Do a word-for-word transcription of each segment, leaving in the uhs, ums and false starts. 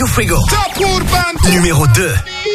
Frigo. Top Urban numéro deux.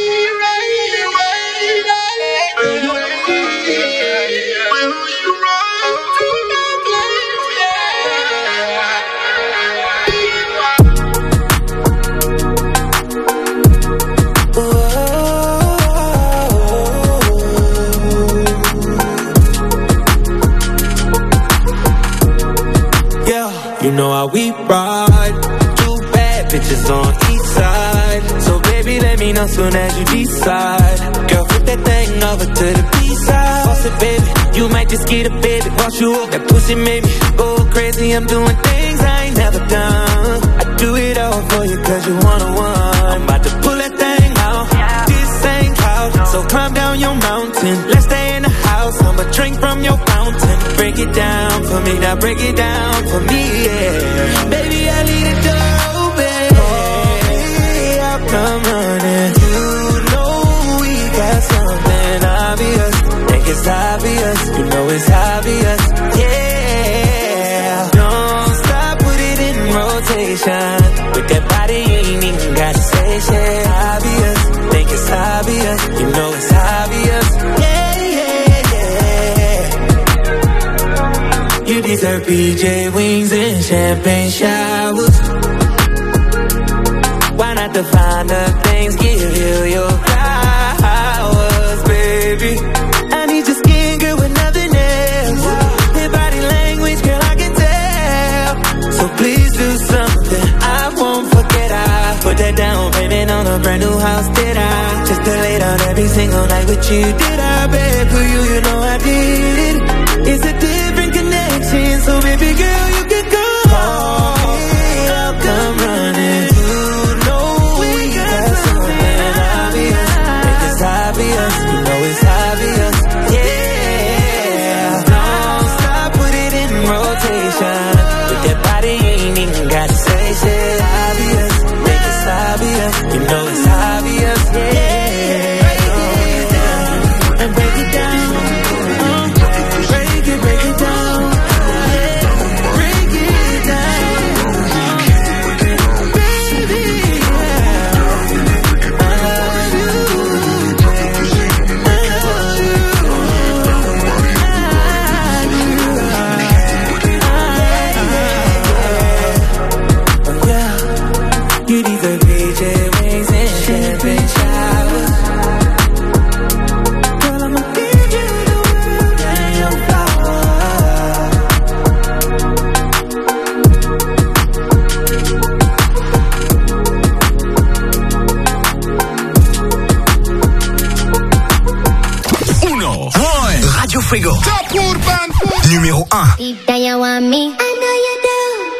You know how we ride, two bad bitches on each side. So baby, let me know soon as you decide. Girl, flip that thing over to the B-side. Boss it, baby, you might just get a baby. Boss you up, that pussy made me go crazy. I'm doing things I ain't never done. I do it all for you cause you wanna one. I'm about to pull that thing out, this ain't couch. So climb down your mountain, let's stay in the house. I'ma drink from your fountain. Break it down for me, now break it down for me, yeah. Baby, I need a dough, baby. Oh, I'll come running. You know we got something obvious. Think it's obvious, you know it's obvious, yeah. Don't stop, put it in rotation. With that body, you ain't even gotta say shit. Obvious, think it's obvious, you know it's obvious, yeah. You deserve P J wings and champagne showers. Why not define the things, give you your flowers, baby. I need your skin, girl, with nothing else. Your body language, girl, I can tell. So please do something I won't forget. I put that down payment on a brand new house, did I? Just to lay down every single night with you, did I, babe? For you, you know I did it. It's a different connection, so baby girl, you can go. I'll come running. You know we got something obvious. Think it's obvious, you know it's obvious, yeah. Don't stop, put it in rotation. With that body, you ain't even gotta say shit. Obvious, think it's obvious, you know it's obvious, yeah. And break it down. Frigo. Top Urban numéro un. Deep down you want me, I know you do.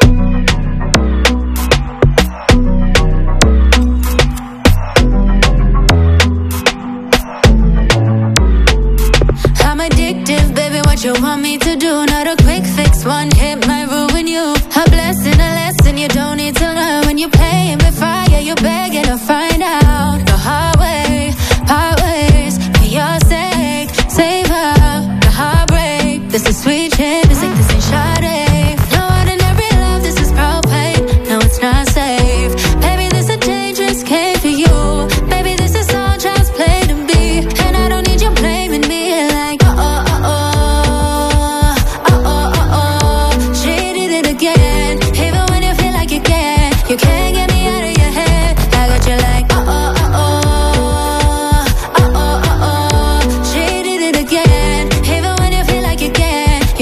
I'm addictive, baby, what you want me to do? Not a quick fix, one hit might ruin you. A blessing, a lesson you don't need to learn. When you're playing with fire, you're begging to find out. The hard way, part ways, for your sake, save her. Heartbreak, this is sweet shit. It's like this ain't Sade. No ordinary love, this is propane. No, it's not safe. Baby, this a dangerous game for you. Baby, this is all child's play to be. And I don't need you blaming me like, oh, oh, oh, oh. Oh, oh, oh, oh. She did it again. Even when you feel like you can't. You can't get me out of your head. I got you like, oh, oh, oh, oh. Oh, oh, oh, oh. She did it again.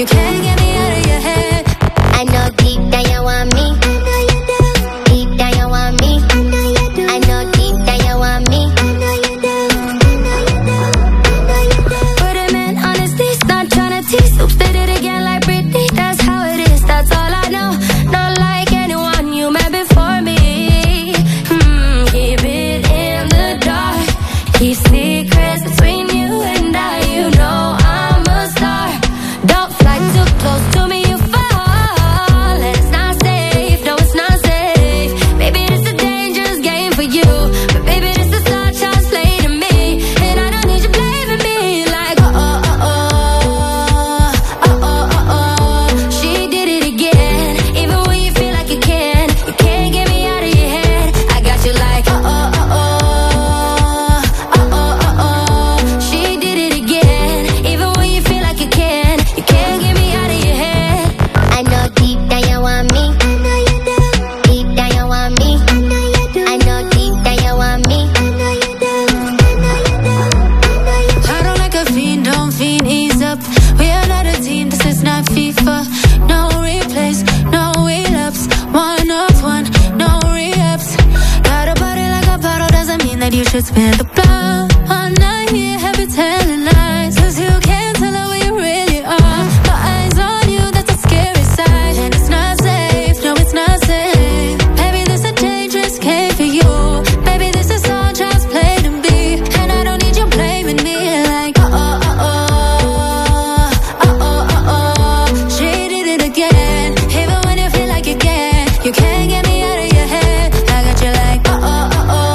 spend the blood all night here, happy telling lies. Cause you can't tell how we really are. My eyes on you, that's a scary sight. And it's not safe, no it's not safe. Baby, this a dangerous game for you. Baby, this is all just play to be. And I don't need you blaming me like, uh oh, uh oh. Uh oh, uh oh. She did it again. Even when you feel like you can, you can't get me out of your head. I got you like, uh oh, uh oh.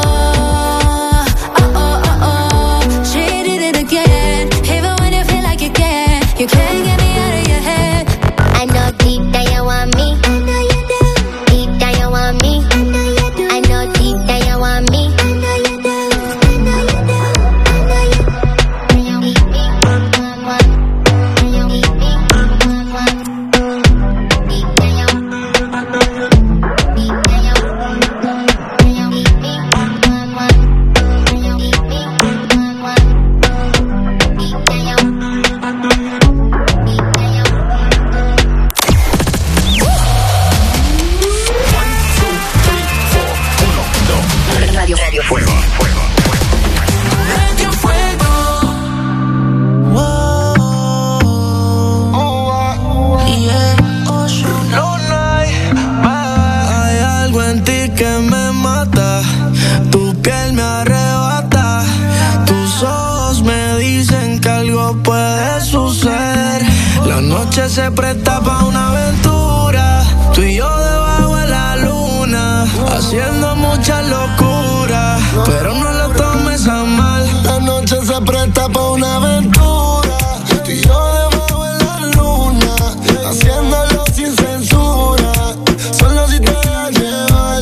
You can't get me out of your head. I know deep down you want me. I know you do. Deep down you want me. I know you do. I know deep down you want me. I know you do. I know you do. I know you do. You need me, one, one. You need me, one, one. Deep down you want me. Deep down you want me. You need me, one, one. You need me, one, one. Deep down you want me. Radio, Radio Fuego, Fuego, Fuego. Radio Fuego. Whoa. Oh, yeah. No, no hay, hay algo en ti que me mata. Tu piel me arrebata. Tus ojos me dicen que algo puede suceder. La noche se presta pa' una aventura. Tú y yo debajo de la luna, haciendo mucha locura, pero no lo tomes a mal. La noche se presta pa' una aventura. Tú y yo debajo de la luna, haciéndolo sin censura, solo si te dejas llevar.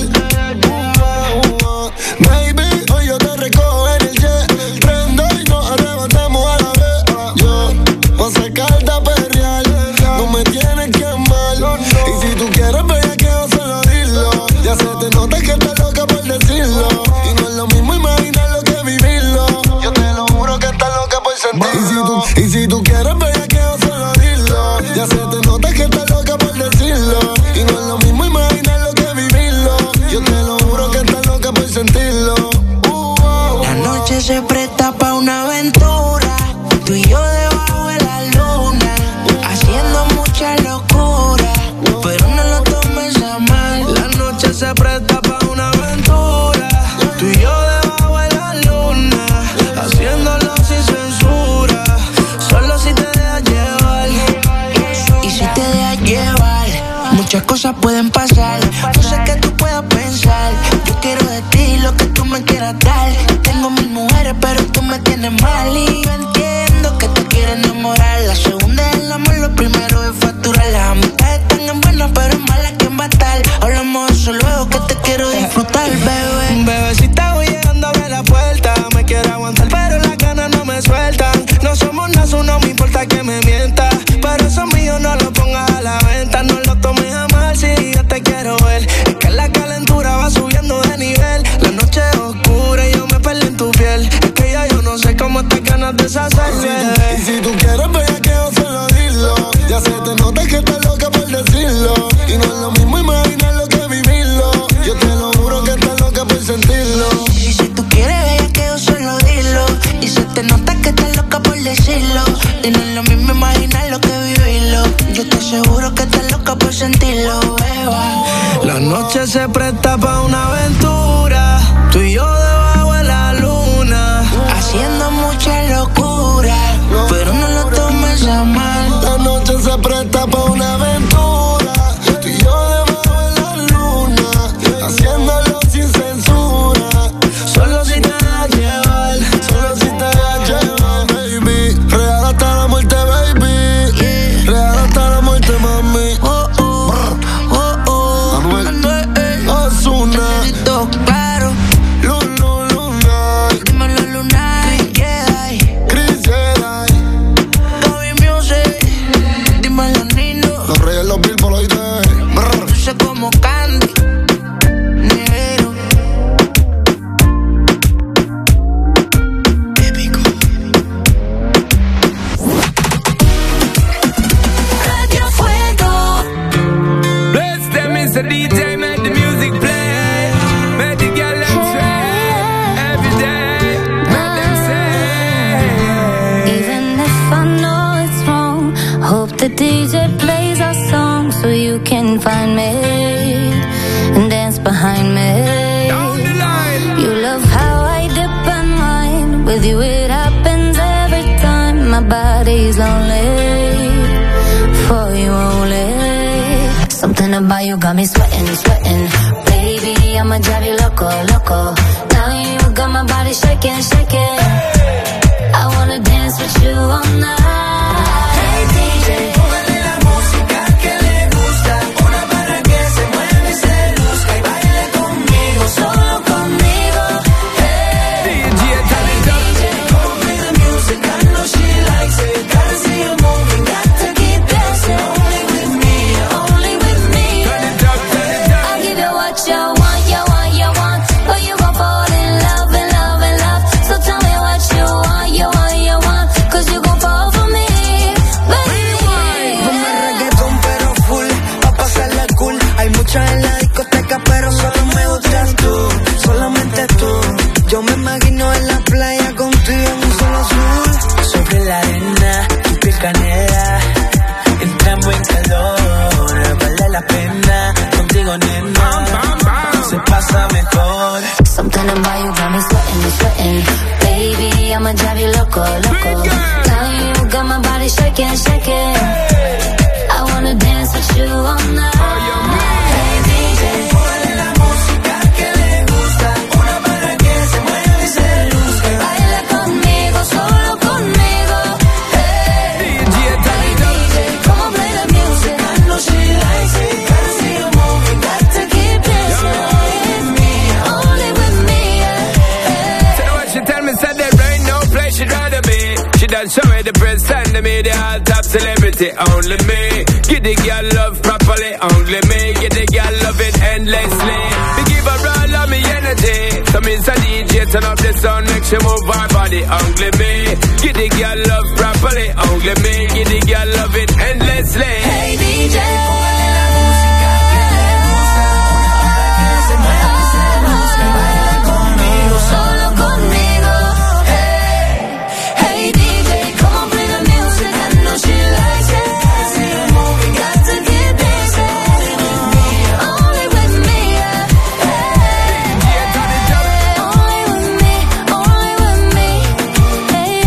Baby, hoy yo te recojo en el jet, prendo y nos arrebatamos a la vez. Yo voy a sacarte a perrear, no me tienes que amar. Y si tú quieres bellaqueo, solo dilo. Ya se te nota que estás loca por decirlo. Y no es lo mismo imaginarlo que vivirlo. Yo te lo juro que estás loca por sentirlo. Y si tú, y si tú quieres bellaqueo, solo dilo. Ya se te nota que estás loca por decirlo. Y no es lo mismo imaginarlo que vivirlo. Yo te lo juro que estás loca por sentirlo. Uh, oh. La noche se presta pa' una aventura. Tú y yo debajo de la luna, haciendo mucha locura, pero no lo tomes a mal. La noche se presta pa' una aventura. Tú y yo debajo de la luna, haciéndolo sin censura, solo si te dejas llevar. Y si te dejas llevar, muchas cosas pueden pasar. No sé qué tú puedas pensar. Yo quiero de ti lo que tú me quieras dar. Tengo mil mujeres, pero tú me tienes mal. Y yo entiendo que tú quieres enamorar. La segunda es el amor, lo primero es facturar. Las amistades están en buenas, pero en malas, ¿quién va a estar? Hablamos de eso luego, que te quiero disfrutar, bebé. Bebecita, voy llegando a abrir la puerta. Me quiero aguantar, pero las ganas no me sueltan. No somos nada, no me importa que me mientas, pero eso mío no lo pongas a la venta. No lo tomes a mal si yo te quiero ver. Es que la calentura va subiendo de nivel. La noche es oscura y yo me perdí en tu piel. Es que ya yo no sé cómo estas ganas deshacerse. Y si tú quieres bellaqueo, solo dilo. Ya se te nota que estás loca por decirlo. Y no es lo mismo imaginarlo que vivirlo. Yo te lo juro que estás loca por sentirlo. Y si tú quieres bellaqueo, solo dilo. Y se te nota que estás loca por decirlo. Y no es lo mismo imaginarlo que vivirlo. Yo te aseguro que estás loca por sentirlo, beba. La noche se presta pa' una aventura. Tú y yo debajo de la luna, haciendo mucha locura, pero no lo tomes a mal. La noche se presta pa' una aventura. Tú y yo debajo de la luna, haciéndolo sin censura, solo si te dejas llevar. solo si te dejas llevar, baby. Real hasta la muerte, baby. Yeah. Real hasta la muerte, mami. Oh, oh, oh, oh. Anuel, Anuel, Ozuna. Tito The D J plays our song so you can find me and dance behind me. You love how I dip and wine. With you it happens every time. My body's lonely for you only. Something about you got me sweating, sweating. Baby, I'ma drive you loco, loco. Now you got my body shaking, shaking. I wanna dance with you all night. Hey D J, póngale la música que le gusta. Una para que se mueva y se luzca y baile conmigo, solo conmigo. Hey D J, turn it up. D J, come play the music. I know she likes it. Gotta see you moving, got to keep dancing. Only with me, only with me. Turn it up, turn it up. I'll give you what you want, you want, you want. But you gon' fall in love, in love, in love. So tell me what you want, you want, you want. Cause you gon' fall for me, baby. Ponme reggaetón pero full, pa' pasarla cool. Hay muchas en la discoteca pero solo me gustas tú, solamente tú. Yo me imagino en la playa contigo en un solo azul. Sobre la arena, tu piel canela, entramos en calor. Vale la pena, contigo nena, se pasa mejor. Something about you got me sweating, sweating. Baby, I'ma drive you loco, loco. Now you got my body shaking, shaking. I wanna dance with you all night. Hey D J, póngale la música que le gusta. Una para que se mueva y se luzca. Baila conmigo, solo conmigo. Hey D J, come on, play the music. I know she likes it. Gotta see you moving, got to keep dancing. Only with me, yeah. Say what she tell me, said there ain't no place she'd rather be. She done show me the press and the media, all top celebrity, only me. Give the girl love properly, only me. Give the girl love it endlessly. Me give her all of me energy. So me say D J turn up the sound, make she move her body, only me. Give the girl love properly, only me. Give the girl love it endlessly. Hey D J, póngale la música que le gusta. Una para que se mueva y se luzca y baila conmigo, solo conmigo. Hey, hey D J, come on, play the music. I know she likes it. Gotta see you moving, got to keep dancing. Only with me, yeah. Hey, only with me, only with me. Hey,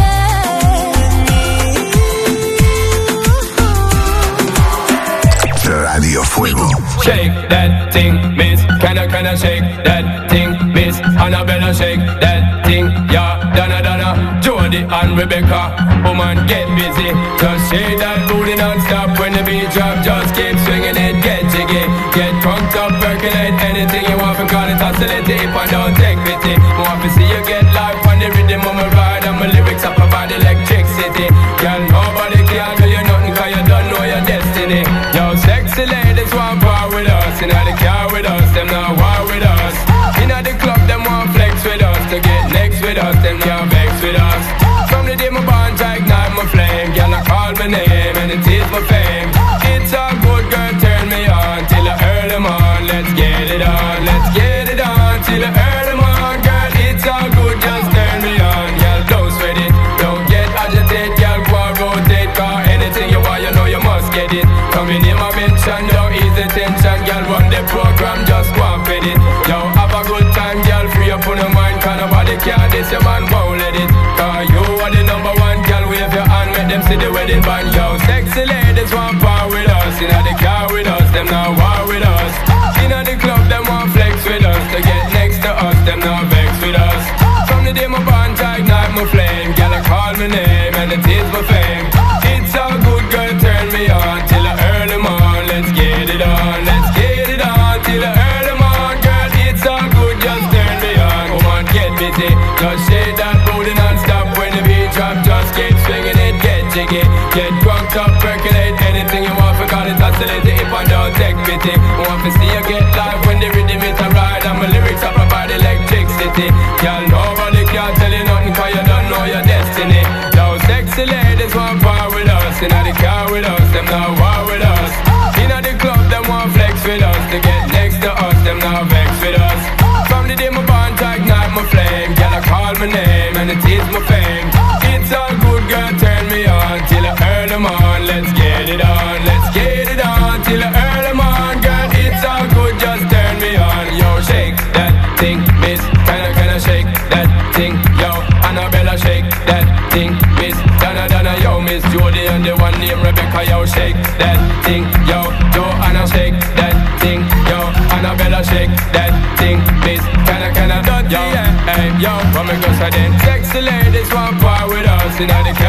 yeah. Radio Fuego. Shake that thing, miss. Can I, can I shake that thing, miss? Annabella, shake that thing, yeah. Donna, Donna, Jody and Rebecca. Woman, get busy. Just shake that booty non-stop. When the beat drop, just keep swinging it. Get jiggy, get drunk up, percolate. Anything you want, call it oscillate. If I don't take pity, I want to see you get live on the rhythm of my ride. And my lyrics up about electricity. Girl, nobody can do you nothing, cause you don't know your destiny. Yo, sexy ladies want power with us. Inna the car with us, them not war with us. Inna the club, them want flex with us. To get next with us, them can't vex with us. From the day my bond, I ignite my flame. Girl, I call my name and it is my fame. It's all good, girl, turn me on till I earn them on. Let's get it on, let's get it on till I earn them on. Girl, it's all good, just turn me on. Girl, don't sweat it, don't get agitated. Girl, go and rotate, cause anything you want, you know you must get it. Coming in my mention, don't ease the tension. Girl, run the program, just go and fit it. Yo, have a good time, girl, free up on your mind. Cause nobody care, this your man won't let it. Cause you are the number one, girl, wave your hand, make them see the wedding band. Yo, sexy ladies want power with us. Inna the car with us, them not war with us. Inna the club, them want flex with us. To get next to us, them not vex with us. From the day my bond, I ignite my flame. Girl, I call my name and it is my fame. It's all good, girl, turn me on till I earn them on. Let's get it on, let's get it on till I earn them on. Girl, it's all good, just turn me on. Come on, get busy, just shake that booty non-stop. When the beat drop, just keep swinging it, get jiggy. Get drunk up, percolate. Anything you want, for call it oscillate. If I don't take pity, I want to see you get live. When the rhythm is a ride and my lyrics up about electricity. Girl, nobody can tell you nothing, cause you don't know your destiny. Those sexy ladies want power with us. Inna the car with us, them not war with us. Inna the club, them want flex with us. To get next to us, them not vex with us. From the day my bond, I ignite my flame. Girl, I call my name and it is my fame. It's all good, girl, turn me on till I earn them on. Let's get it on.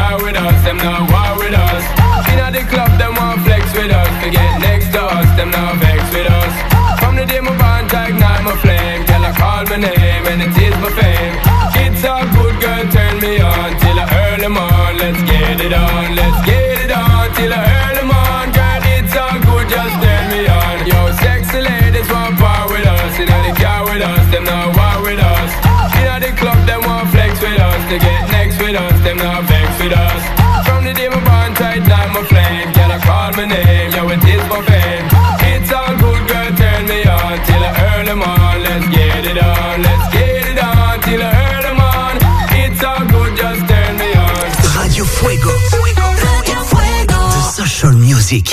car with us, them not war with us. Inna the club, them want flex with us. To get next to us, them not vex with us. From the day my bond, I ignite my flame. Girl, I call my name and it is my fame. It's all good, girl, turn me on till I earn them on. Let's get it on, let's get it on till I earn them on. Girl, it's all good, just turn me on. Yo, sexy ladies want part with us. Inna the car with us, them not war with us. Inna the club, them want flex with us. To get next with us, them not vex with us. From the day my bond tight, like my flame. Girl, I call my name, yo, it is for fame. It's all good, girl, turn me on till I earn them on. Let's get it on, let's get it on till I earn them on. It's all good, just turn me on. Radio Fuego, Radio Fuego, The Social Music.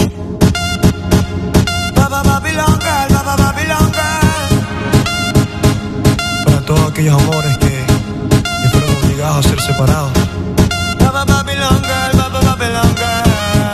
Baba Babylon Girl, Baba Babylon Girl. Para todos aquellos amores que, que fueron obligados a ser separados. Baba Babylon Girl, Baba Babylon Girl.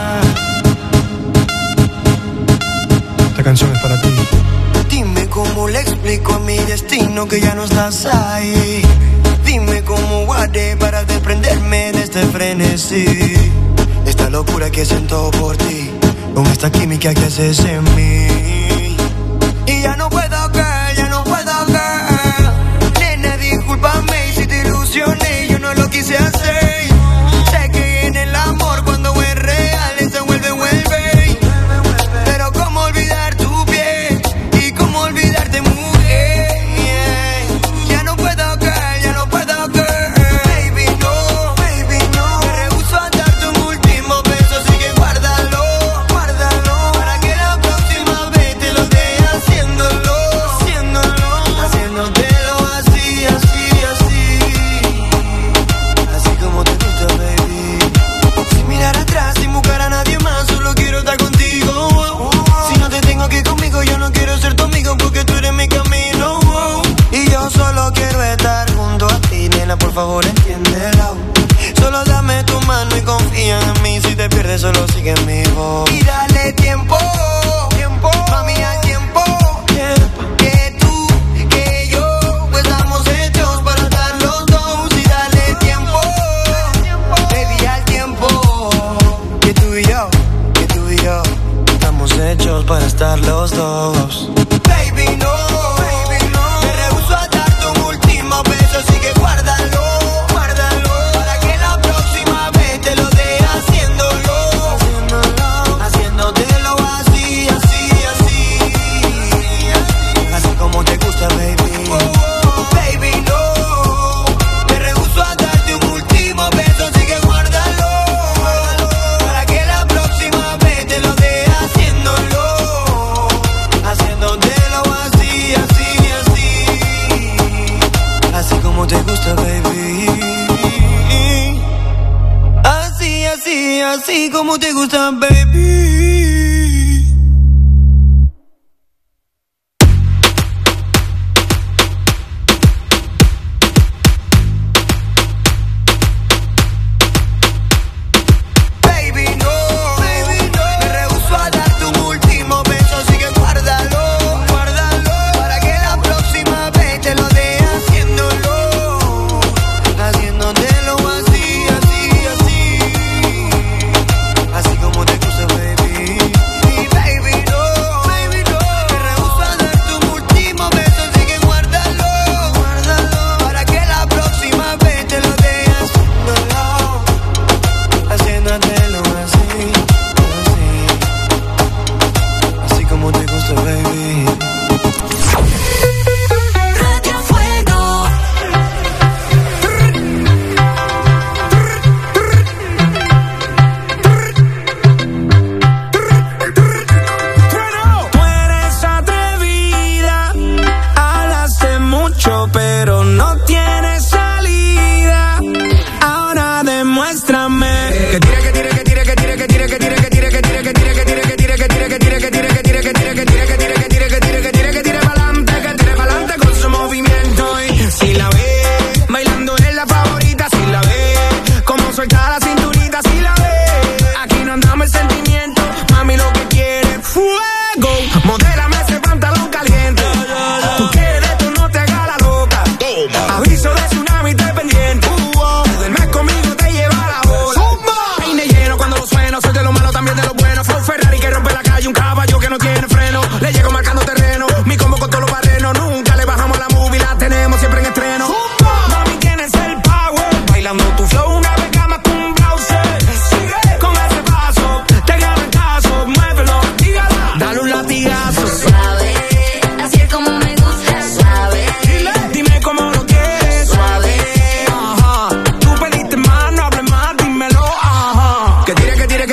Esta canción es para ti. Dime cómo le explico a mi destino que ya no estás ahí. Dime cómo guardé para desprenderme de este frenesí. Esta locura que siento por ti, con esta química que haces en mí. Y ya no puedo, girl, ya no puedo, girl. Nena, discúlpame si te ilusioné, yo no lo quise hacer. Sé que en el amor cuando es real se vuelve, vuelve. Pero cómo olvidar tu piel y cómo olvidarte, mujer. Ya no puedo, girl, ya no puedo, girl. Baby, no, baby, no. Me rehúso a darte un último beso, así que guárdalo, guárdalo. Para que la próxima vez te lo dé haciéndolo, haciéndolo, haciéndotelo así, así, así. Así como te gusta, baby. Sin mirar atrás, sin buscar a nadie más, solo quiero estar contigo. Si no te tengo aquí conmigo, yo no quiero ser tu amigo porque tú eres mi camino. Y yo solo quiero estar junto a ti, nena, por favor entiéndelo. Solo dame tu mano y confía en mí. Si te pierdes, solo sigue mi voz. Y dale tiempo, tiempo, mami, al tiempo. Que tú, que yo, pues estamos hechos para estar los dos. Y dale tiempo, baby, al tiempo. Que tú y yo, que tú y yo, estamos hechos para estar los dos. Baby, no, baby, no. Me rehúso a darte un último beso, así que guárdalo, guárdalo. Para que la próxima vez te lo dé haciéndolo, haciéndolo, haciéndotelo así, así, así. Así como te gusta, baby. Baby, no. Me rehúso a darte un último beso, así que guárdalo, para que la próxima vez te lo dé haciéndolo, haciéndotelo así, así, así. Así como te gusta, baby. Así, así, así como te gusta, baby. Baby, no, baby, no. Me rehúso a darte un último beso, así que guárdalo, guárdalo. Para que la próxima vez te lo dé haciéndolo, haciéndotelo así, así, así. Así como te gusta, baby.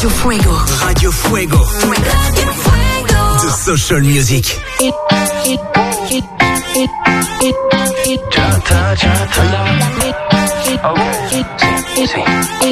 Radio Fuego. Radio Fuego. Radio Fuego. The Social Music. Chata, chata. Okay. Sí, sí.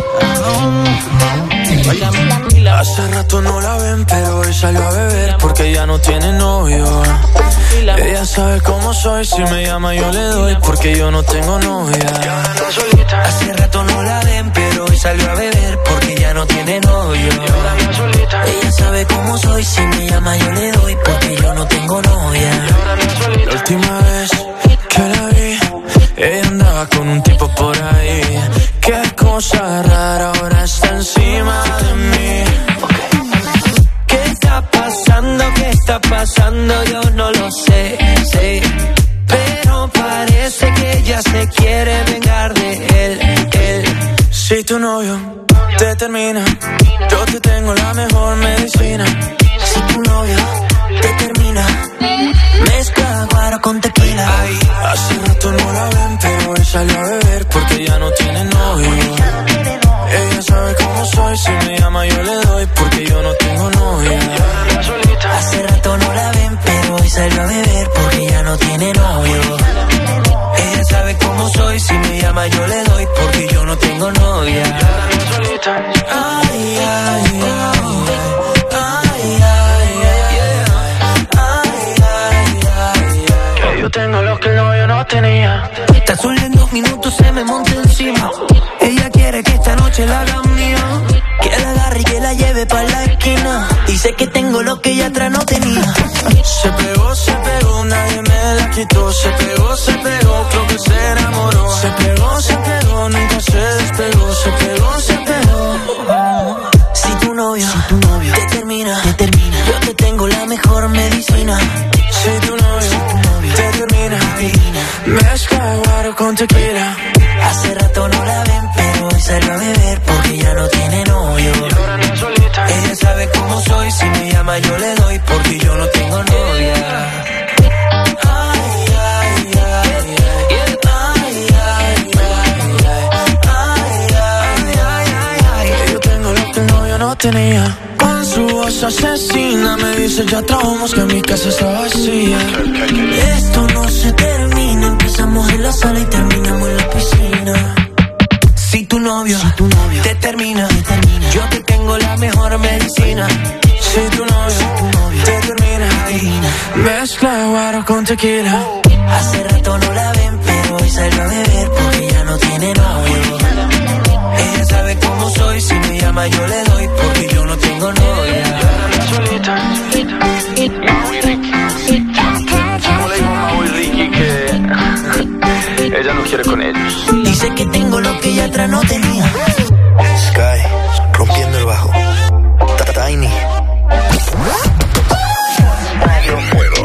Hace rato no la ven, pero hoy salió a beber porque ya no tiene novio. Ella sabe cómo soy, si me llama yo le doy porque yo no tengo novia. Hace rato no la ven, pero hoy salió a beber porque ya no tiene novio. Ella sabe cómo soy, si me llama yo le doy porque yo no tengo novia. La última vez que la vi, ella andaba con un tipo por ahí. Qué cosa rara, ahora está encima de mí. ¿Qué está pasando? ¿Qué está pasando? Yo no lo sé, sé. Pero parece que ella se quiere vengar de él, él. Si tu novio te termina, yo te tengo la mejor medicina. Si tu novio te termina, mezcla guaro con tequila. Ay, hace rato no la ven, pero hoy salió a beber porque ya no tiene novio. Ella sabe cómo soy, si me llama yo le doy porque yo no tengo novia. Hace rato no la ven, pero hoy salió a beber porque ya no tiene novio. Ella sabe cómo soy, si me llama yo le doy porque yo no tengo novia. Ay, ay, ay. Yo tengo lo que el novio no tenía. Tan solo en dos minutos se me monta encima. Ella quiere que esta noche la haga mía, que la agarre y que la lleve pa' la esquina. Dice que tengo lo que ella atrás no tenía. Se pegó, se pegó, nadie me la quitó. Se pegó, se pegó, creo que se enamoró. Se pegó, se pegó, nunca se despegó. Se pegó, se pegó. Si tu novio, si tu novio te termina, te termina, yo te tengo la mejor medicina. Si tu novio, si tu novio te termina, mezcla guaro con tequila. Hace rato no la ven, pero hoy salió a beber porque ya no tiene novio. Ella sabe cómo soy, si me llama yo le doy porque yo no tengo novia. Ay, ay, ay, ay, ay, ay, ay, ay, ay. Yo tengo lo que el novio no tenía. Con su voz asesina me dice ya trabajamos que mi casa está vacía. Esto no se termina, empezamos en la sala y terminamos en la piscina. Si tu novio, si tu novio te termina, te termina, yo te tengo la mejor medicina. Si tu novio, si tu novio te termina, termina, mezcla guaro con tequila. Hace rato no la ven, pero hoy salió a beber porque ya no tiene novio. Ella sabe cómo soy, si me llama yo le doy porque yo no tengo novia. ¿Cómo le dijo Mau y Ricky que ella no quiere con ellos? Dice que tengo lo que ella atrás no tenía. Sky, rompiendo el bajo. Tiny. Radio Fuego.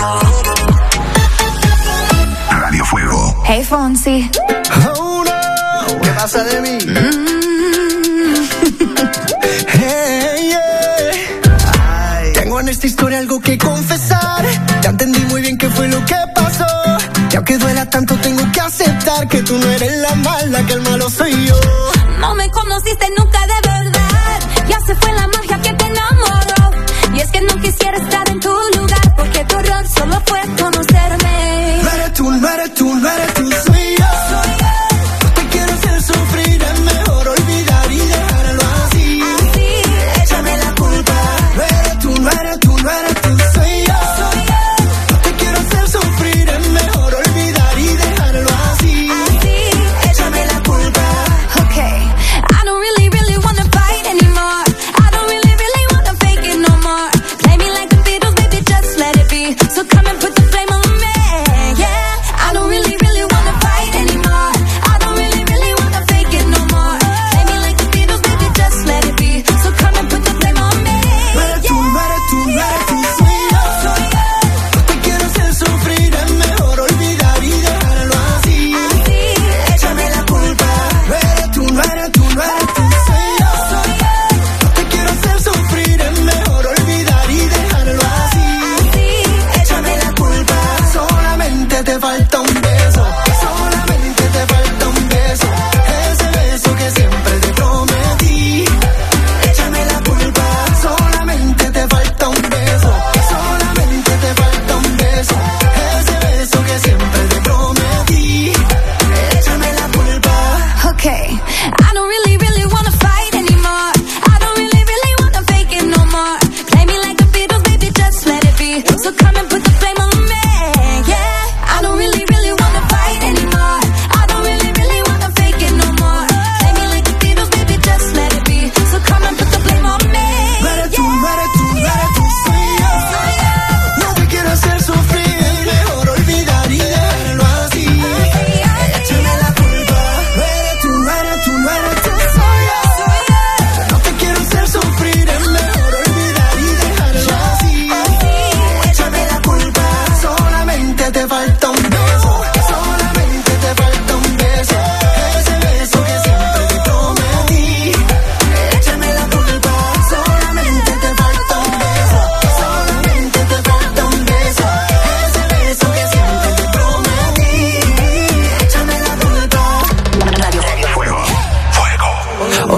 Radio Fuego. Hey Fonsi. Oh no, ¿qué pasa de mí? Mm. Hey, yeah. Ay. Tengo en esta historia algo que confesar. Ya entendí muy bien qué fue lo que pasó. Y aunque duela tanto tengo que aceptar que tú no eres la mala, que el malo soy yo. No me conociste nunca de verdad. Ya se fue la magia que te enamoró. Y es que no quisiera estar en tu lugar, porque tu error solo fue conocerme. No eres tú, no eres tú, no eres tú, soy yo. Soy yo. No te quiero hacer sufrir, es mejor olvidar y dejarlo así. Así, échame la culpa. No eres tú, no eres tú, no eres tú, soy yo. soy yo. No te quiero hacer sufrir, es mejor olvidar y dejarlo así. Así, échame la culpa. okay. I don't really, really wanna fight anymore. I don't really, really wanna fake it no more. Play me like the Beatles, baby, just let it be. So come and put the flame on me, yeah. I don't really, really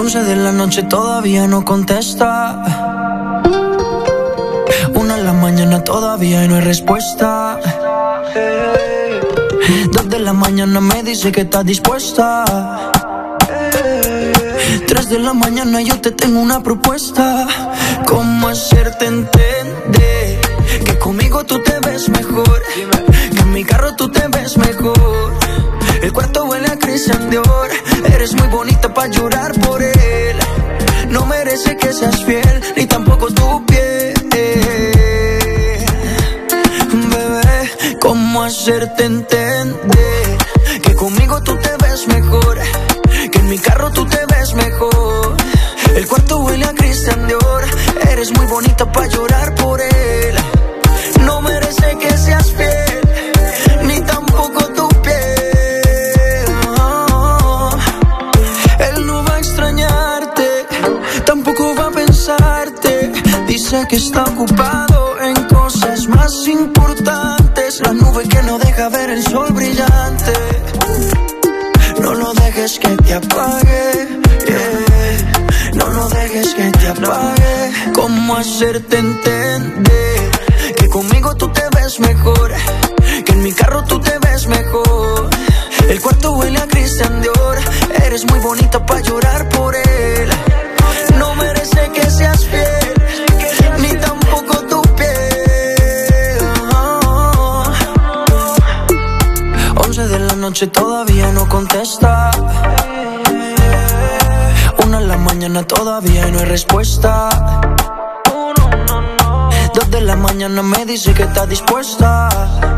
once de la noche todavía no contesta. Una de la mañana todavía y no hay respuesta. Dos de la mañana me dice que está dispuesta. Tres de la mañana yo te tengo una propuesta. ¿Cómo hacerte entender que conmigo tú te ves mejor? Que en mi carro tú te ves mejor. El cuarto huele a Christian Dior. Eres muy bonita pa' llorar por él. No merece que seas fiel, ni tampoco tu piel. Bebé, ¿cómo hacerte entender que conmigo tú te ves mejor? Que en mi carro tú te ves mejor. El cuarto huele a Christian Dior. Eres muy bonita pa' llorar por él. No merece que seas fiel, ni tampoco tu piel. Oh, él no va a extrañarte, tampoco va a pensarte. Dice que está ocupado en cosas más importantes. La nube que no deja ver el sol brillante. No lo dejes que te apague, yeah. No lo dejes que te apague. ¿Cómo hacerte entender que conmigo tú te ves mejor? Que en mi carro tú te ves mejor. El cuarto huele a Christian Dior. Eres muy bonita pa' llorar por él. No merece que seas fiel, ni tampoco tu piel. Oh. Once de la noche todavía no contesta. Una en la mañana todavía no hay respuesta. Dos de la mañana me dice que está dispuesta.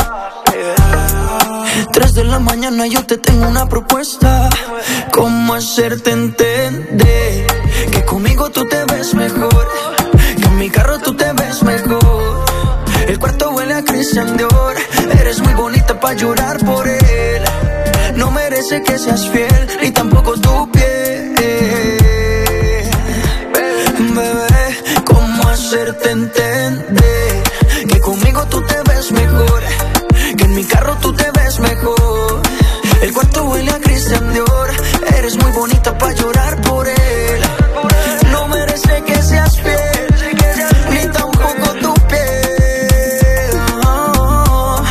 Tres de la mañana yo te tengo una propuesta. ¿Cómo hacerte entender que conmigo tú te ves mejor? Que en mi carro tú te ves mejor. El cuarto huele a Christian Dior. Eres muy bonita pa' llorar por él. No merece que seas fiel, ni tampoco tu piel. Bebé, ¿cómo hacerte entender que conmigo tú te ves mejor? Que en mi carro tú te ves mejor. El cuarto huele a Christian Dior. Eres muy bonita pa' llorar por él. No merece que seas fiel, ni tampoco tu piel. Oh.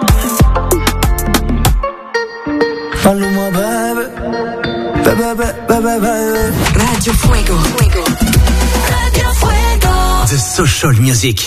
Paloma, bebé, bebé, bebé, bebé. Radio Fuego. Fuego. Radio Fuego. The Social Music.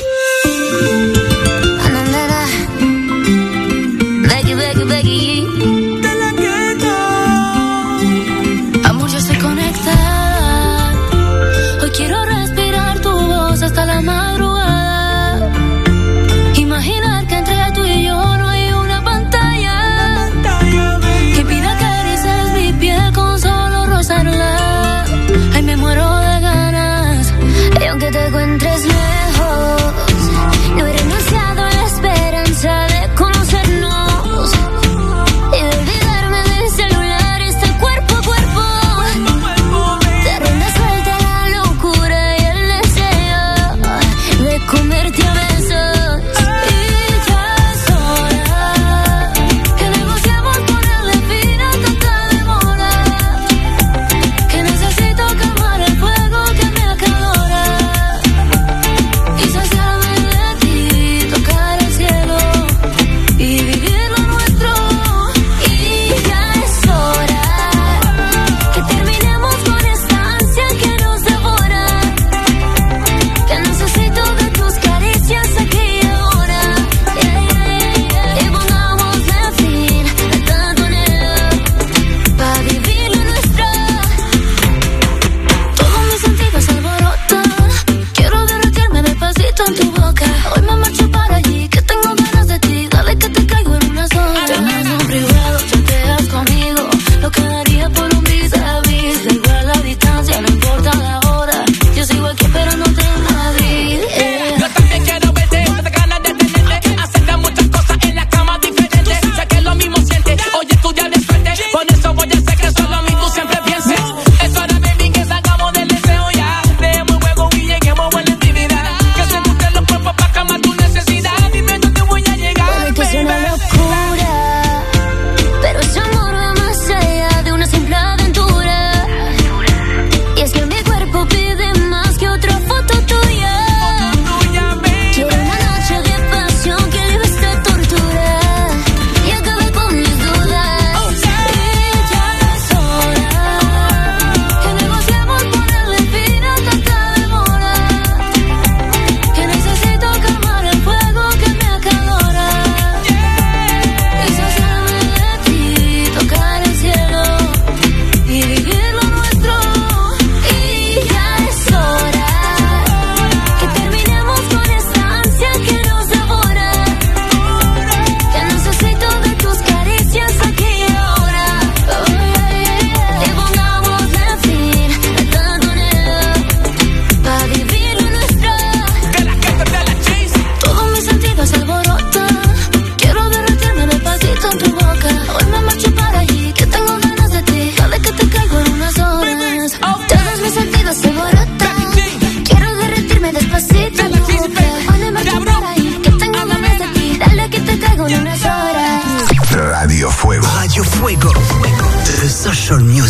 Becky, Becky, Becky. De la gueto. Amor, ya estoy conectada. Hoy quiero respirar tu voz hasta la madrugada. Imaginar que entre tú y yo no hay una pantalla, que pida caricias mi piel con solo rozarla. Ay, me muero de ganas. Y aunque te encuentres lejos, no he renunciado a la esperanza de conocernos.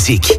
Music.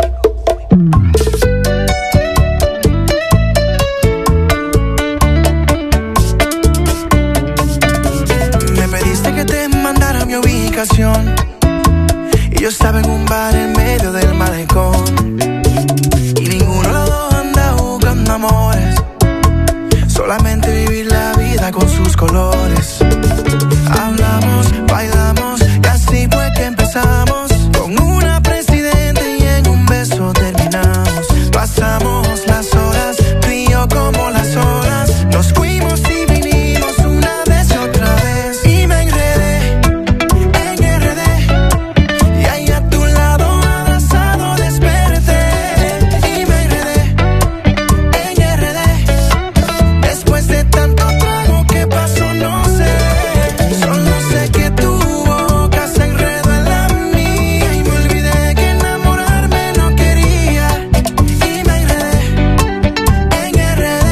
Me pediste que te mandara mi ubicación y yo estaba en un bar en medio del malecón y ninguno de los dos anda buscando amores, solamente vivir la vida con sus colores. Hablamos, bailamos y así fue que empezamos, con una presidente y en un beso terminamos. Pasamos las horas, tú y yo como las olas, nos fuimos y vinimos una vez y otra vez. Y me enredé en R D y ahí a tu lado abrazado desperté. Y me enredé en R D después de tanto trago que pasó no sé. Solo sé que tu boca se enredó en la mía y me olvidé que enamorarme no quería. Y me enredé en R D.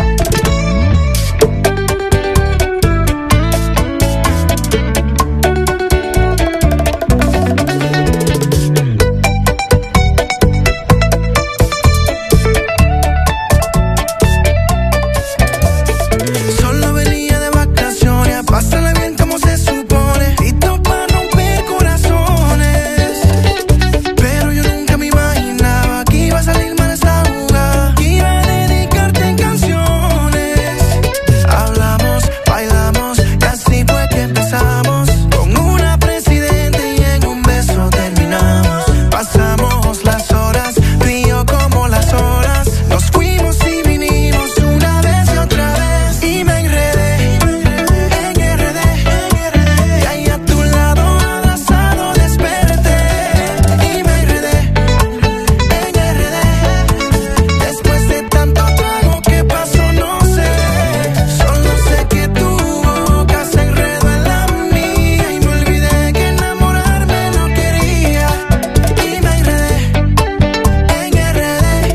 Solo venía de vacaciones a pasarla bien como se supone, listo para romper corazones. Pero yo nunca me imaginaba que iba a salir mal esta jugada, que iba a dedicarte canciones. Hablamos, bailamos y así fue que empezamos, con una presidente y en un beso terminamos. Pasamos las horas, tú y yo como las horas, nos fuimos y vinimos una vez y otra vez. Y me enredé en R D y ahí a tu lado abrazado desperté. Y me enredé en R D después de tanto trago que pasó no sé. Solo sé que tu boca se enredó en la mía y me olvidé que enamorarme no quería. Y me enredé en R D.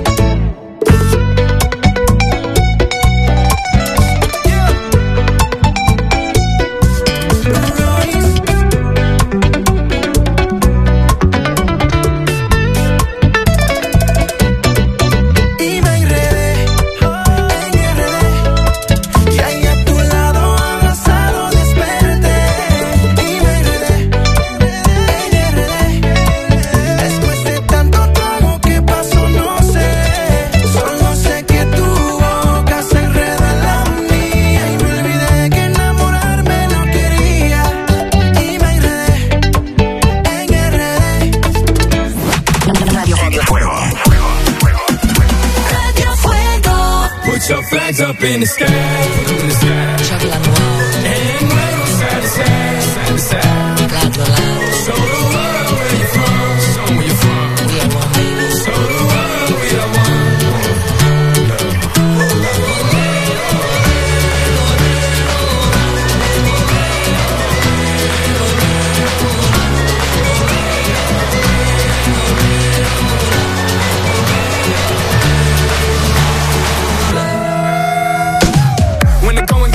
Y me enredé en R D y ahí a tu lado abrazado desperté. Y me enredé en R D después de tanto trago que pasó no sé. Solo sé que tu boca se enredó en la mía y me olvidé que enamorarme no quería. Y me enredé en R D. Radio Fuego. Radio Fuego. Put your flags up in the sky, put 'em in the sky. And wave 'em side to side, side to side. Show the world where you're from, show 'em where you're from. Show the world we are one. When the going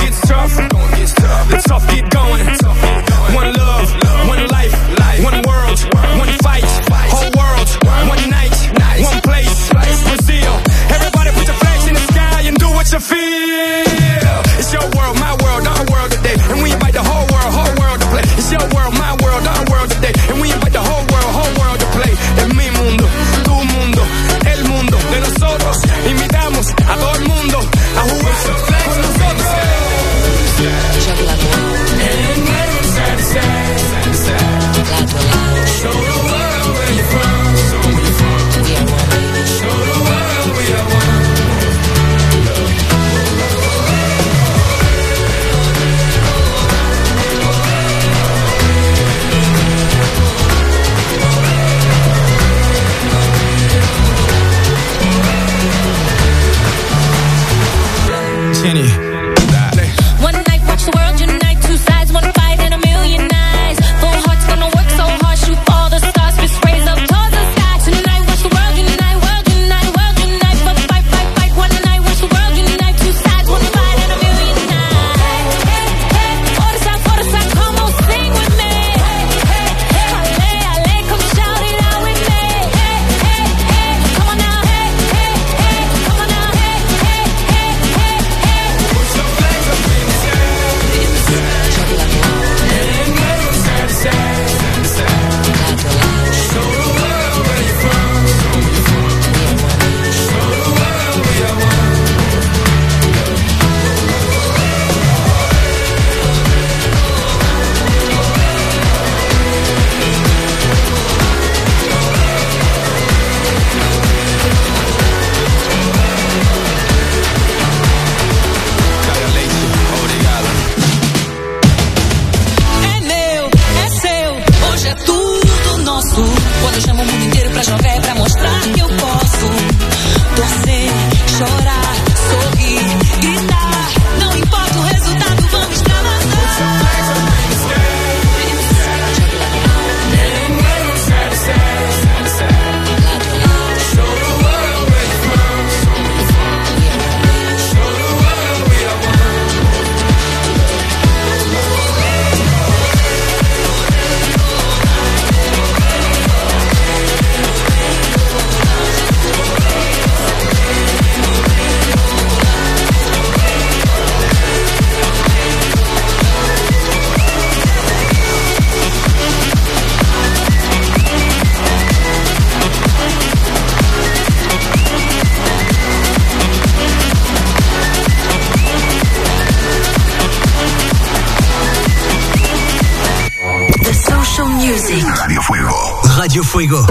Radio Fuego.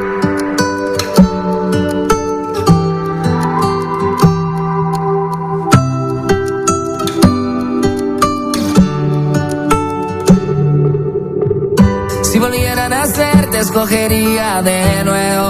Si volviera a nacer, te escogería de nuevo.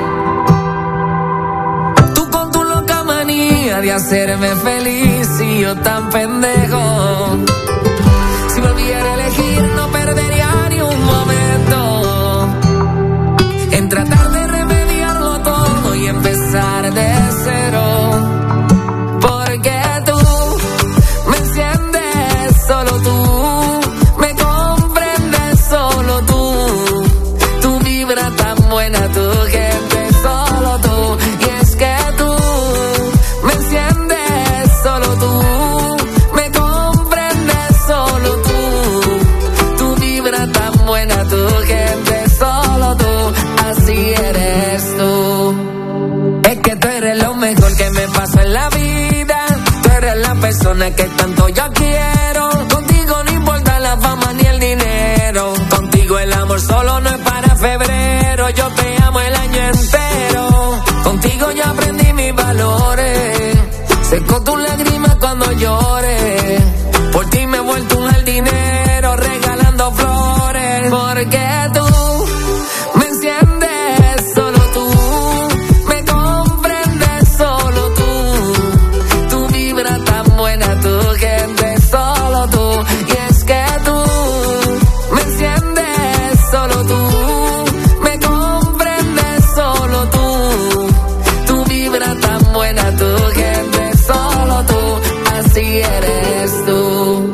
Tú con tu loca manía de hacerme feliz y yo tan pendejo. Si volviera a elegir, no perdería ni un momento en tratar de remediarlo todo y empezar de cero. Porque tú me enciendes, solo tú me comprendes, solo tú. Tu vibra tan buena, tu gente, solo tú. Y es que tú me enciendes, solo tú me comprendes, solo tú. Tu vibra tan buena, tu gente, solo tú. Así eres tú. Es que tú eres lo mejor que me pasó en la vida. Tú eres la persona que tanto yo quiero. Contigo no importa la fama ni el dinero. Contigo el amor solo no es para febrero. Yo te amo el año entero. Contigo yo aprendí mis valores. Seco tus lágrimas cuando llores. Por ti me he vuelto un jardinero regalando flores. Porque tú me enciendes, solo tú me comprendes, solo tú. Tu vibra tan buena, tu gente, solo tú. Y es que tú me enciendes, solo tú me comprendes, solo tú. Tu vibra tan buena, tu gente, solo tú. Así eres tú.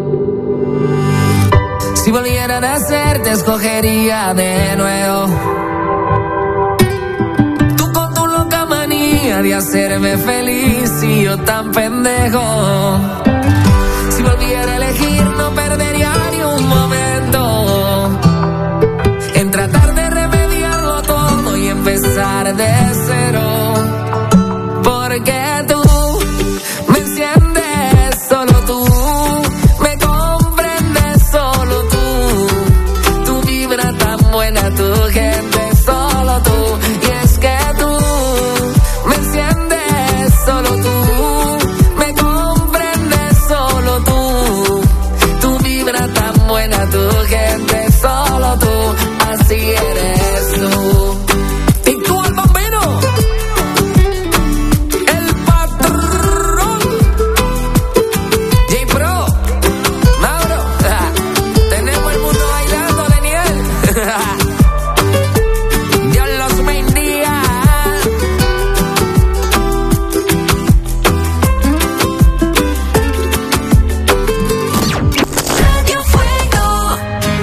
Si volviera a nacer, te escogería de nuevo. Tú con tu loca manía de hacerme feliz y yo tan pendejo. Si volviera a elegir, no perdería ni un momento en tratar de remediarlo todo y empezar de cero. Porque tú me enciendes, solo tú me comprendes, solo tú. Tu vibra tan buena, tu gente, solo tú. Y es que tú me enciendes, solo tú me comprendes, solo tú. Tu vibra tan buena, tu gente, solo tú. Así eres tú. Y tú el bambino, el patrón, J Pro, Mauro, tenemos el mundo bailando, Daniel. Dios los bendiga. Radio Fuego.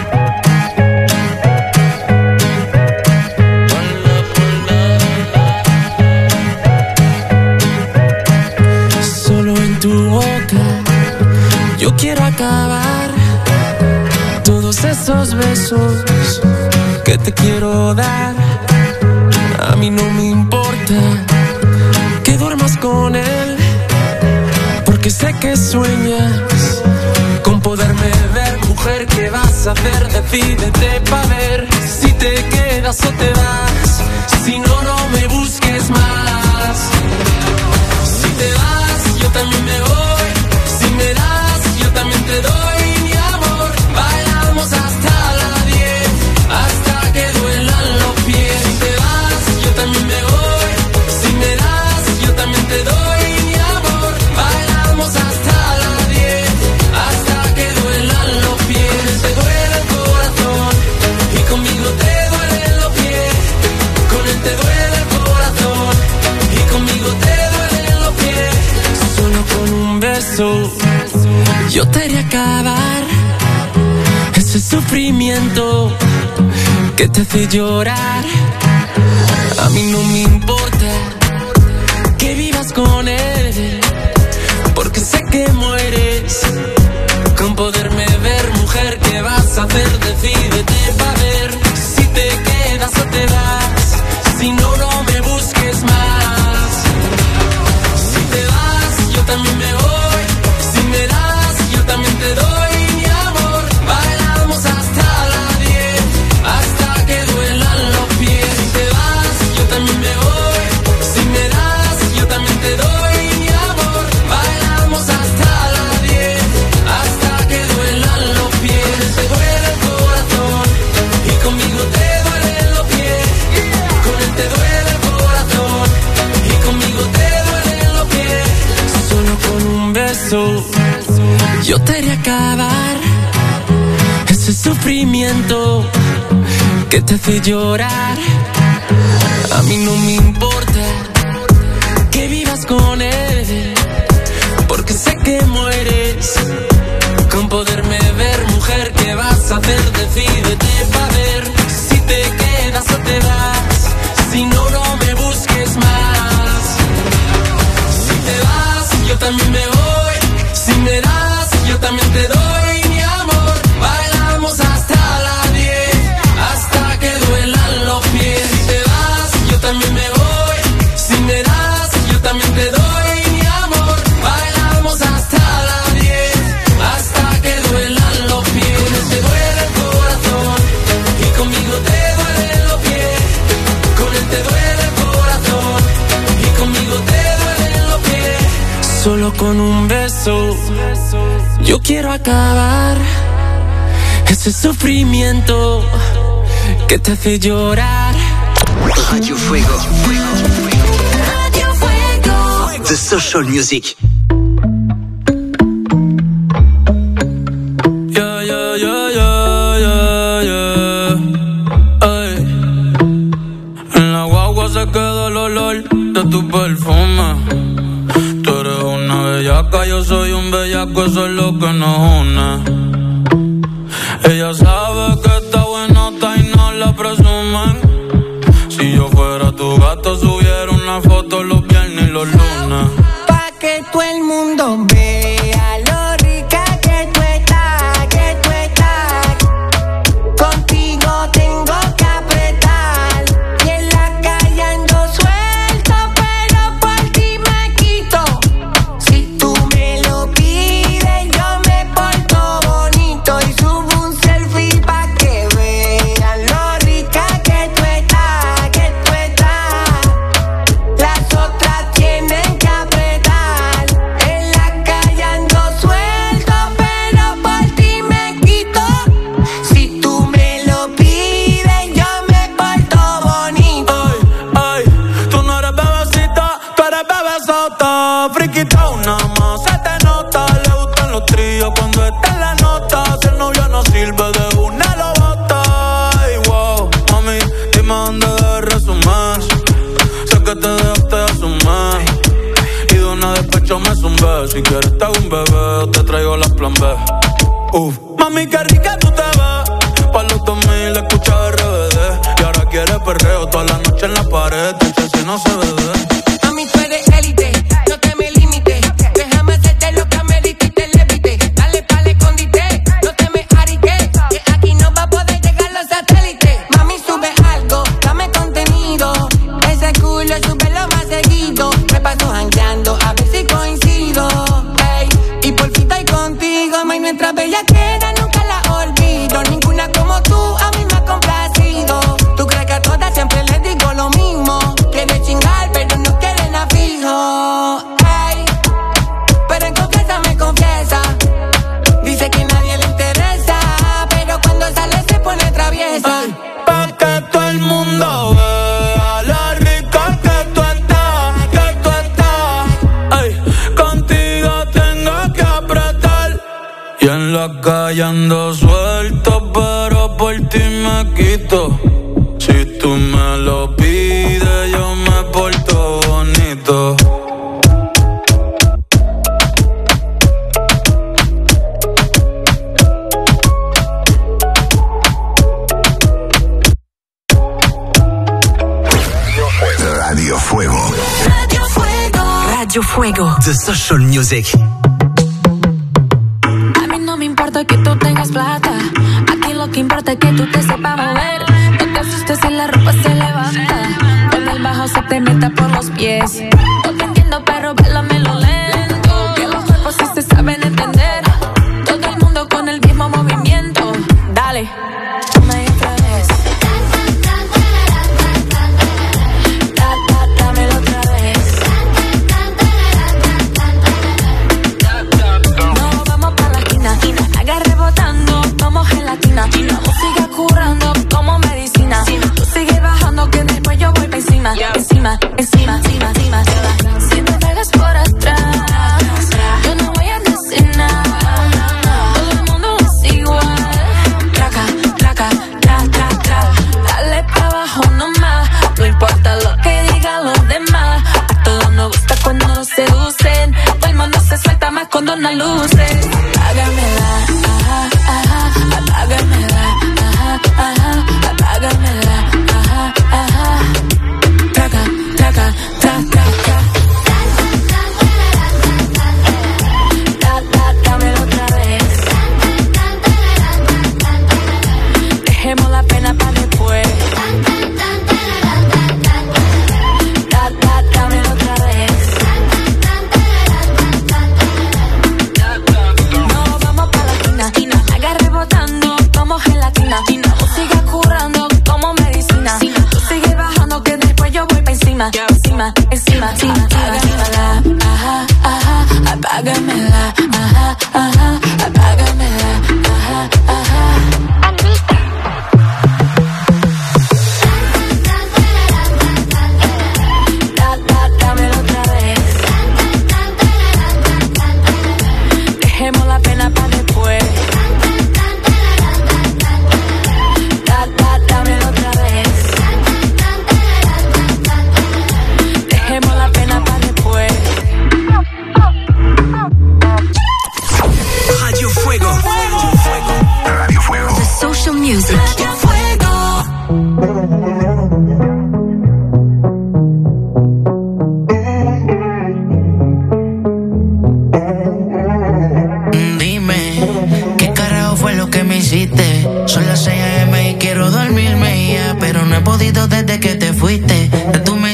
Solo en tu boca yo quiero acabar todos esos besos que te quiero dar. A mí no me importa que duermas con él, porque sé que sueñas con poderme ver. Mujer, ¿qué vas a hacer? Decídete pa' ver si te quedas o te vas. Si no, no me busques más. Si te vas, yo también me voy. Si me das, yo también te doy mi amor. Bailamos hasta las diez, hasta que duelan los pies. Si te vas, yo también me voy. Si me das, yo también te doy mi amor. Bailamos hasta las diez, hasta que duelan los pies. Te duele el corazón y conmigo te duelen los pies. Con él te duele el corazón y conmigo te duelen los pies. Solo con un beso yo te haré acabar ese sufrimiento que te hace llorar. A mí no me importa que vivas con él, porque sé que mueres con poderme ver. Mujer, ¿qué vas a hacer? Decídete pa' ver si te quedas o te vas. Si no, no me busques más. Si te vas, yo también me voy. Si me das, yo también te doy mi amor. Bailamos hasta las diez, hasta que duelan los Yo te haré acabar ese sufrimiento que te hace llorar. A mí no me importa que vivas con él, porque sé que mueres con poderme ver. Mujer, ¿qué vas a hacer? Decídete pa' ver si te quedas o te vas. Si no, no me busques más. Si te vas, yo también me voy. Si me das, yo también te doy mi amor. Bailamos hasta las diez, hasta que duelan los pies. Si te vas, yo también me voy. Si me das, yo también te doy mi amor. Bailamos hasta las diez, hasta que duelan los pies. Con él te duele el corazón y conmigo te duelen los pies. Con él te duele el corazón y conmigo te duelen los pies. Solo con un beso yo quiero acabar ese sufrimiento que te hace llorar. Radio Fuego. Radio Fuego. The Social Music. Yeah, yeah, yeah, yeah, yeah, yeah. Ay. En la guagua se queda el olor de tu perfume. Tú eres una bellaca, yo soy un bellaco, eso es lo que nos une. Ella sabe que está buenota y no la presumen. Si yo fuera tu gato, subiera una foto los viernes y los lunes. Pa' que todo el mundo vea lo rica que tú estás, que tú estás. Contigo tengo que apretar y en la calle ando suelto, pero por ti me quito. Si tú me lo pides, yo me porto bonito y subo un selfie pa' que vean lo rica que tú estás, que tú estás. Las otras tienen que apretar, en la calle ando suelto, pero por ti me quito. Si tú me lo pides, yo me porto bonito. Ay, ay, tú no eres bebecita, tú eres bebesota. Friquita, una más se te nota. Le gustan los tríos cuando está en la nota. Si el novio no sirve, de una lo bota. Ay, wow, mami, dime dónde debes resumir. Sé que te dejaste de asumir y de una despecho me zumbé. Si quieres te hago un bebé o te traigo las plan B. Uf, mami, qué rica tú te ves. Pa' los dos mil escucha R B D. Y ahora quieres perreo toda la noche en la pared. Te si no se bebe. Mami, tú eres élite, no te me limites. Déjame hacerte lo que amerita y te levite. Dale pa'l escondite, no te me ariques, que aquí no va a poder llegar los satélites. Mami, sube algo, dame contenido. Ese culo súbelo más seguido. Me paso jangueando a ver si coincido. Ey, y por fin estoy contigo, ma, y nuestra bellaquera nunca la olvido. Ninguna como tú a mí me ha complacido. Tú crees que a todas siempre les digo lo mismo. Quiere chingar, pero no quieren a fijo. Ey, pero en confianza me confiesa. Dice que nadie le interesa, pero cuando sale se pone traviesa. Ay, pa' que todo el mundo vea la rica que tú estás, que tú estás. Ay, contigo tengo que apretar y en la calle ando suelto, pero por ti me quito. Si tú me lo pides, yo me porto bonito. Radio Fuego. Radio Fuego. Radio Fuego. The Social Music. A mí no me importa que tú tengas plata. Aquí lo que importa es que tú te sepas mover. No te asustes si la ropa se levanta. Cuando el bajo se te meta por los pies. No te entiendo, pero bailame-lo lento. Que los cuerpos sí se saben entender. Todo el mundo con el mismo movimiento. Dale, una y otra vez. Da, da, dámelo otra vez. No, vamos pa' la esquina. Haga rebotando como gelatina. La música curando como medicina. Tú sigue bajando que después yo voy pa' encima. Encima, encima, encima, encima. Si me pegas por atrás, yo no voy a decir nada.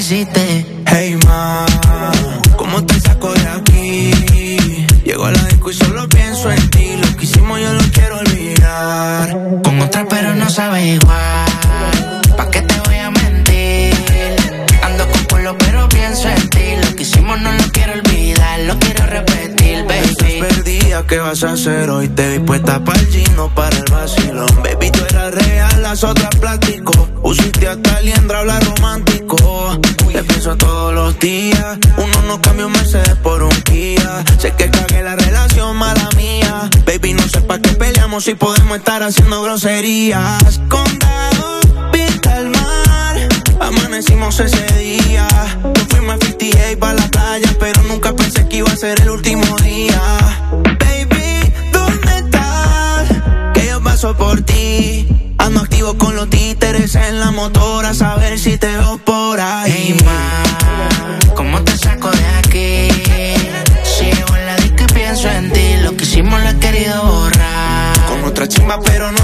hiciste. Hey ma, ¿cómo te saco de aquí? Llego a la disco y solo pienso en ti. Lo que hicimos yo lo quiero olvidar. Con otra pero no sabe igual. ¿Pa' qué te voy a mentir? Ando con culo pero pienso en ti. Lo que hicimos no lo quiero olvidar. Lo quiero repetir, baby. Estás perdida, ¿qué vas a hacer hoy? Te vi puesta para el gino, para el vacilón. Baby, tú eras real, las otras plástico. Usiste hasta liendra, habla romántico. Te pienso todos los días. Uno no cambia un Mercedes por un Kia. Sé que cagué la relación, mala mía. Baby, no sé pa' qué peleamos si podemos estar haciendo groserías. Condado, pinta el mar. Amanecimos ese día. Nos fuimos a cincuenta y ocho pa' la playa, pero nunca pensé que iba a ser el último día. Baby, ¿dónde estás? Que yo paso por ti. Ando activo con los títeres en la motora, a saber si te veo por ahí. Hey ma, ¿cómo te saco de aquí? Si llego en la disco y pienso en ti. Lo que hicimos lo he querido borrar. Con otra chimba pero